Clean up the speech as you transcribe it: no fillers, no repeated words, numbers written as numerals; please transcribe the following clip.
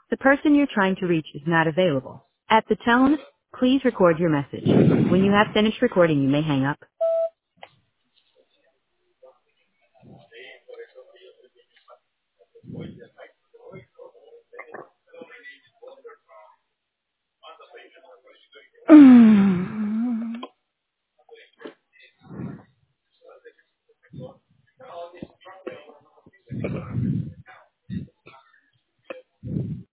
The person you're trying to reach is not available. At the tone, please record your message. When you have finished recording, you may hang up.